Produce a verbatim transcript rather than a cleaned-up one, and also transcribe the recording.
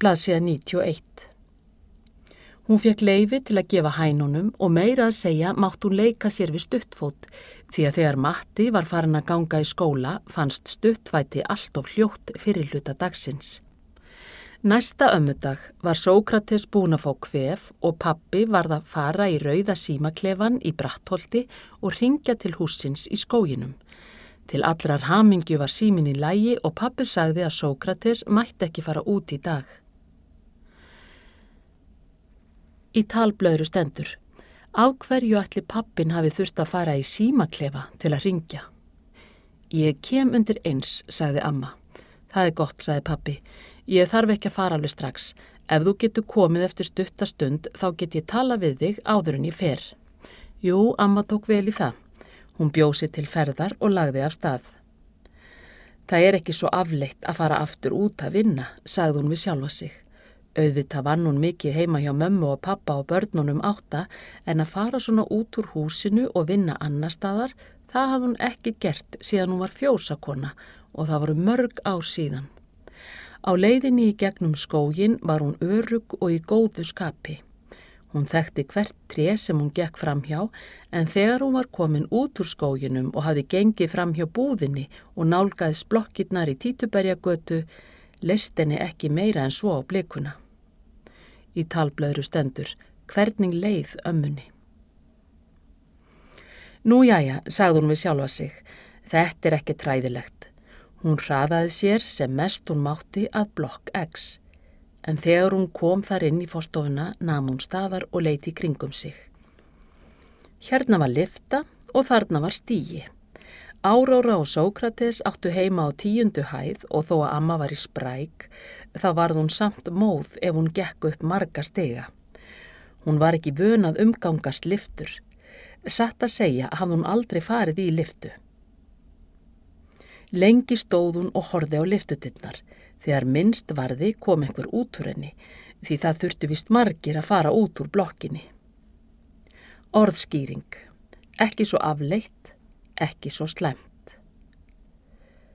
blaðsíða níutíu og eitt. Hún fékk leyfi til að gefa hænunum og meira að segja mátt hún leika sér við stuttfót því að þegar Matti var farin að ganga í skóla fannst stuttfæti allt of hljótt fyrir hluta dagsins. Næsta ömmudag var Sókrates búin að fá kvef og pabbi varð að fara í rauða símaklefan í Brattholti og hringja til hússins í skóginum. Til allrar hamingju var síminn í lagi og pabbi sagði að Sókrates mætti ekki fara út í dag. Í talblöðru stendur: Af hverju ætli pabbinn hafi þurft að fara í símaklefa til að hringja? Ég kem undir eins, sagði amma. Það er gott, sagði pabbi. Ég þarf ekki að fara alveg strax. Ef þú getur komið eftir stutta stund, þá get ég tala við þig áður en ég fer. Jú, amma tók vel í það. Hún bjóð sig til ferðar og lagði af stað. Það er ekki svo afleitt að fara aftur út að vinna, sagði hún við sjálfa sig. Auðvitað vann hún mikið heima hjá mömmu og pappa og börnunum átta, en að fara svona út úr húsinu og vinna annar staðar, það hafði hún ekki gert síðan hún var fjósakona og það voru mörg ár síðan. Á leiðinni í gegnum skóginn var hún örugg og í góðu skapi. Hún þekkti hvert tré sem hún gekk framhjá, en þegar hún var komin út úr skóginum og hafði gengið framhjá búðinni og nálgaðist blokkirnar í Títuberjagötu, leist henni ekki meira en svo á blikuna. Í talblöðru stendur: Hvernig leið ömmunni? Nú jæja, sagði hún við sjálfa sig, þetta er ekki træðilegt. Hún hraðaði sér sem mest hún mátti að blokk X. En þegar hún kom þar inn í forstofuna nam hún staðar og leit í kringum sig. Hérna var lyfta og þarna var stigi. Áróra og Sókrates áttu heima á tíundu hæð og þó að amma var í spræk, þá varð hún samt móð ef hún gekk upp marga stiga. Hún var ekki vön að umgangast lyftur. Satt að segja hafði hún aldrei farið í lyftu. Lengi stóð hún og horfði á lyftutinnar. Þegar minnst varði kom einhver út úr henni, því það þurftu víst margir að fara út úr blokkinni. Orðskýring. Ekki svo afleitt, ekki svo slæmt.